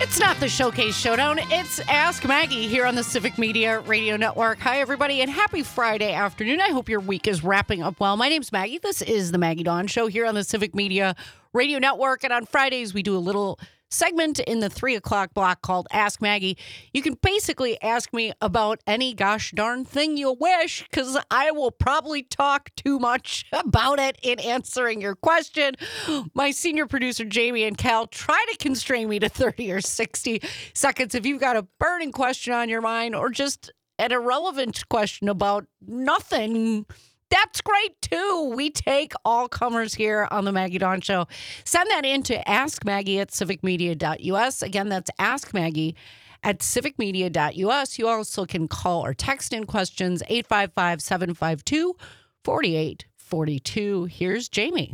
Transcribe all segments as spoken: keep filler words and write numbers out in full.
It's not the Showcase Showdown. It's Ask Maggie here on the Civic Media Radio Network. Hi, everybody, and happy Friday afternoon. I hope your week is wrapping up well. My name's Maggie. This is the Maggie Dawn Show here on the Civic Media Radio Network. And on Fridays, we do a little segment in the three o'clock block called Ask Maggie. You can basically ask me about any gosh darn thing you wish, because I will probably talk too much about it in answering your question. My senior producer, Jamie and Cal, try to constrain me to thirty or sixty seconds. If you've got a burning question on your mind or just an irrelevant question about nothing, that's great, too. We take all comers here on the Maggie Dawn Show. Send that in to ask maggie at civic media dot u s. Again, that's ask maggie at civic media dot u s. You also can call or text in questions, eight five five, seven five two, four eight four two. Here's Jamie.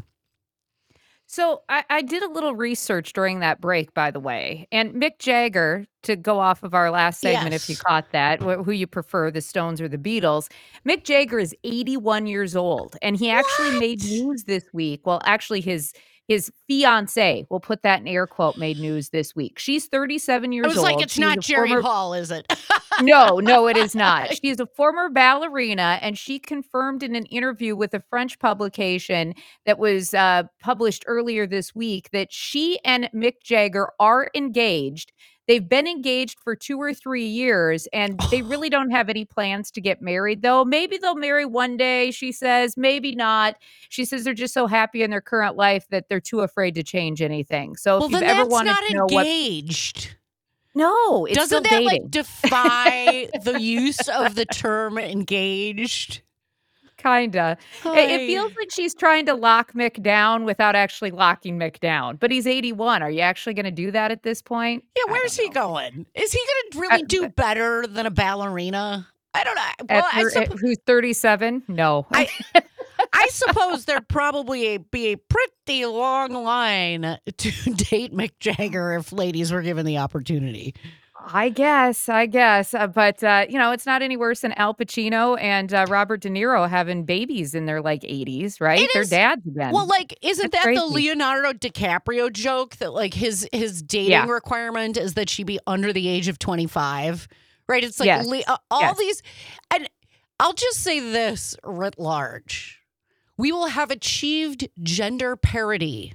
So I, I did a little research during that break, by the way. And Mick Jagger, to go off of our last segment, Yes. if you caught that, wh- who you prefer, the Stones or the Beatles, Mick Jagger is eighty-one years old. And he actually What? made news this week. Well, actually, his his fiance, we'll put that in air quote, made news this week. She's thirty-seven years I old. was like, it's She's not a Jerry former- Hall, is it? No, no, it is not. She is a former ballerina, and she confirmed in an interview with a French publication that was uh, published earlier this week that she and Mick Jagger are engaged. They've been engaged for two or three years, and they really don't have any plans to get married, though. Maybe they'll marry one day, she says. Maybe not. She says they're just so happy in their current life that they're too afraid to change anything. So Well, if you've then ever that's wanted not to know what... engaged. No, it's Doesn't still that dating. like defy the use of the term engaged? Kinda. It, it feels like she's trying to lock Mick down without actually locking Mick down. But he's eighty-one. Are you actually going to do that at this point? Yeah, I where's don't he know. going? Is he going to really Uh, do better than a ballerina? I don't know. Well, At I, thir- at- suppo- who's thirty-seven? No. I, I suppose there'd probably be a pretty long line to date Mick Jagger if ladies were given the opportunity. I guess, I guess. Uh, but, uh, you know, it's not any worse than Al Pacino and uh, Robert De Niro having babies in their, like, eighties, right? It They're is- dads again. Well, like, isn't That's that the crazy. Leonardo DiCaprio joke that, like, his his dating Yeah. requirement is that she be under the age of twenty-five? Right? It's like Yes. le- uh, all Yes. these. And I'll just say this writ large. We will have achieved gender parity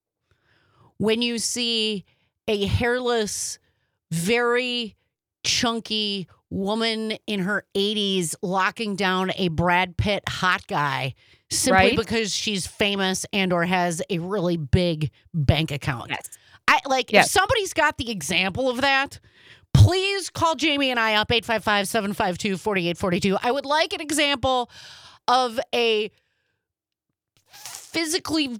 when you see a hairless, very chunky woman in her eighties locking down a Brad Pitt hot guy simply Right? because she's famous and or has a really big bank account. Yes. I like Yes. if somebody's got the example of that, please call Jamie and I up eight five five, seven five two, four eight four two. I would like an example of a physically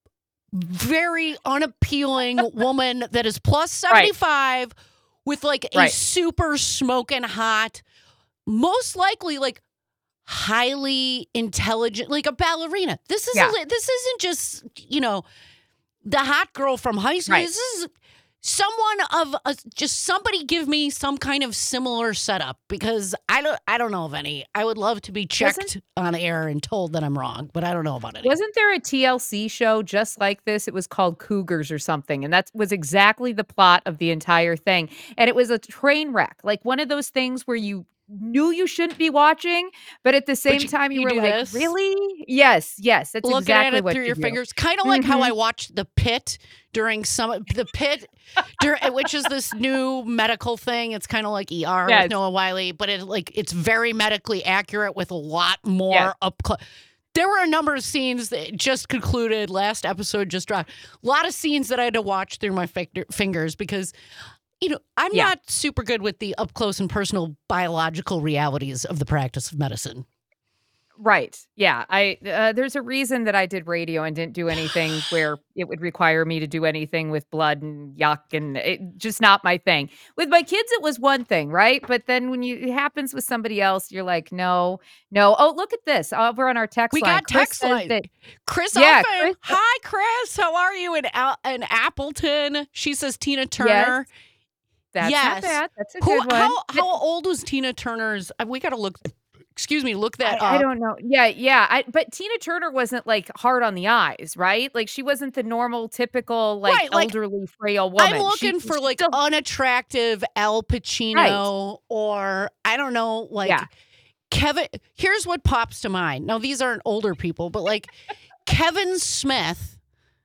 very unappealing woman that is plus seventy-five with like a Right. super smoking hot, most likely like highly intelligent, like a ballerina. This is Yeah. a, this isn't just, you know, the hot girl from high school. Right. This is someone of a, just somebody give me some kind of similar setup because I don't I don't know of any. I would love to be checked Wasn't- on air and told that I'm wrong, but I don't know about any. Wasn't there a T L C show just like this? It was called Cougars or something. And that was exactly the plot of the entire thing. And it was a train wreck, like one of those things where you knew you shouldn't be watching, but at the same you- time, you, you were do like, this? really? Yes, yes. That's Looking exactly at it what through you your do. fingers, kind of like how Mhm. I watched The Pit during some the Pit, dur- which is this new medical thing. It's kind of like E R Yes. with Noah Wiley, but it like it's very medically accurate with a lot more Yes. up close. There were a number of scenes that just concluded. Last episode just dropped. A lot of scenes that I had to watch through my finger- fingers because, you know, I'm Yeah. not super good with the up close and personal biological realities of the practice of medicine. Right. Yeah. I uh, there's a reason that I did radio and didn't do anything where it would require me to do anything with blood and yuck and it, just not my thing. With my kids, it was one thing, right? But then when you it happens with somebody else, you're like, no, no. Oh, look at this over on our text We line. got Chris text says line. that- Chris Yeah, Alphen. Chris- Hi, Chris. How are you? In, Al- in Appleton. She says Tina Turner. That's Yes. not bad. That's a Who? good one. How, how old was Tina Turner's? uh, We got to look Excuse me, look that I, I up. don't know. Yeah, yeah. I, but Tina Turner wasn't like hard on the eyes, right? Like she wasn't the normal, typical, like Right, like, elderly, frail woman. I'm looking she, for she like still, unattractive Al right. Pacino or I don't know, like Yeah. Kevin. Here's what pops to mind. Now, these aren't older people, but like Kevin Smith,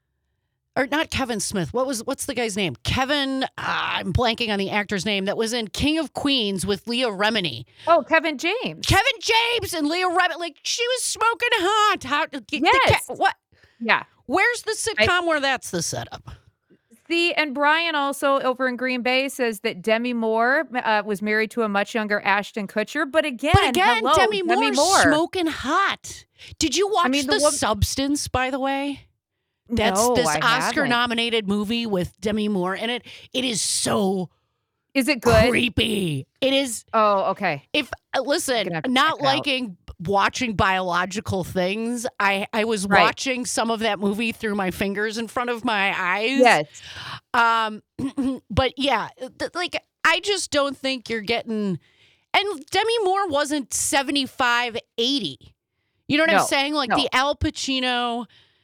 or not Kevin Smith. What was what's the guy's name? Kevin. Uh, I'm blanking on the actor's name that was in King of Queens with Leah Remini. Oh, Kevin James. Kevin James and Leah Remini. Like she was smoking hot. How? The, Yes. the, what? Yeah. Where's the sitcom where that's the setup? See, and Brian also over in Green Bay says that Demi Moore uh, was married to a much younger Ashton Kutcher. But again, But again, hello, Demi, Demi Moore, Moore. smoking hot. Did you watch I mean, The, the wo- Substance, by the way? That's No, this I haven't. Oscar-nominated movie with Demi Moore in it. It is so Is it good? creepy. It is. Oh, okay. If uh, listen, gonna have to not check it out. liking watching biological things, I I was Right. watching some of that movie through my fingers in front of my eyes. Yes. Um, but yeah, th- like I just don't think you're getting. And Demi Moore wasn't seventy-five, eighty. You know what No, I'm saying? Like no. the Al Pacino,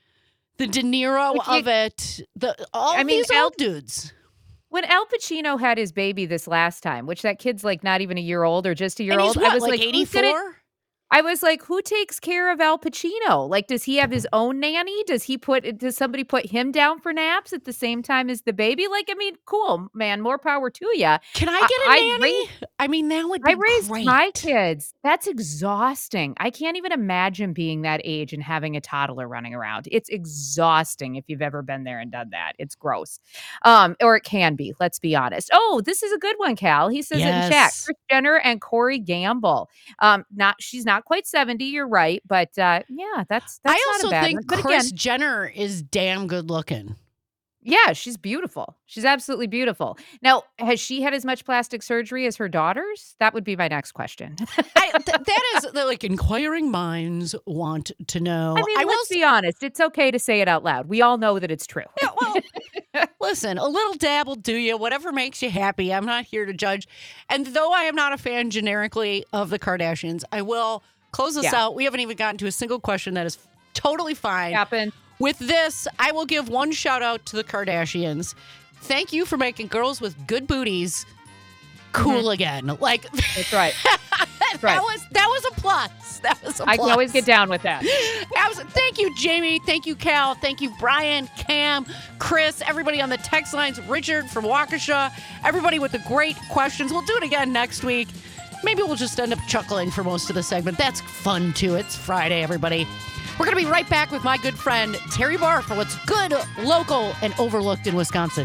the De Niro If you- of it, the all I mean, these Al- old dudes. When Al Pacino had his baby this last time, which that kid's like not even a year old or just a year And he's old, what, I was like like, who's eighty-four? gonna- I was like, who takes care of Al Pacino? Like, does he have his own nanny? Does he put, does somebody put him down for naps at the same time as the baby? Like, I mean, cool, man, more power to you. Can I I- get a I nanny? raised- I mean, that would be I raised great. my kids. That's exhausting. I can't even imagine being that age and having a toddler running around. It's exhausting if you've ever been there and done that. It's gross. Um, or it can be, let's be honest. Oh, this is a good one, Cal. He says it in chat. Yes. Kris Jenner and Corey Gamble. Um, not she's not quite seventy, you're right, but uh, yeah, that's that's I not also a bad think one. But Kris again, Jenner is damn good looking. yeah, she's beautiful. She's absolutely beautiful. Now, has she had as much plastic surgery as her daughters? That would be my next question. I, th- that is the, like inquiring minds want to know. I mean, I will let's be honest. It's okay to say it out loud. We all know that it's true. Yeah, well, listen, a little dab will do you, whatever makes you happy. I'm not here to judge. And though I am not a fan generically of the Kardashians, I will close this Yeah. out. We haven't even gotten to a single question. That is totally fine. Happen. With this, I will give one shout out to the Kardashians. Thank you for making girls with good booties cool again. Like That's right. that right. was that was a plus. That was a I plus. can always get down with that. Abs- Thank you, Jamie. Thank you, Cal. Thank you, Brian, Cam, Chris, everybody on the text lines, Richard from Waukesha, everybody with the great questions. We'll do it again next week. Maybe we'll just end up chuckling for most of the segment. That's fun, too. It's Friday, everybody. We're going to be right back with my good friend, Terry Barr, for what's good, local, and overlooked in Wisconsin.